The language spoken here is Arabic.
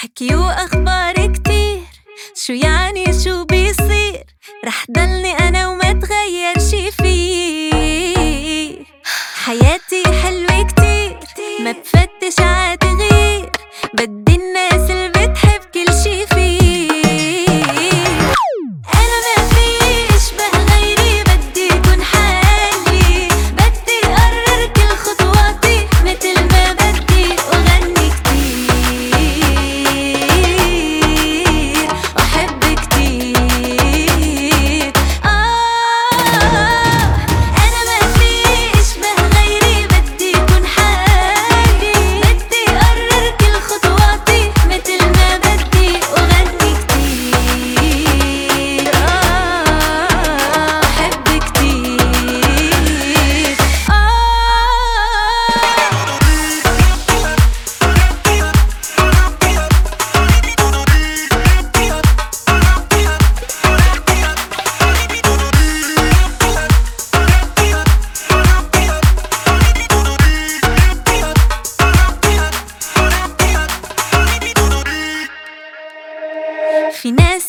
حكي وأخبار كتير، شو يعني شو بيصير؟ رح ضلني أنا وما تغير شي فيه. حياتي حلوة كتير، ما بفتش عتغير، بدي الناس اللي بتحب كل شي فيه. أنا ما في أشبه غيري، بدي أكون حالي، بدي أقرر كل خطواتي متل ما بدي، وغني كتير وأحب كتير. أنا ما في أشبه غيري، بدي أكون حالي، بدي أقرر كل خطواتي متل ما بدي، وغني كتير وأحب كتير. في ناس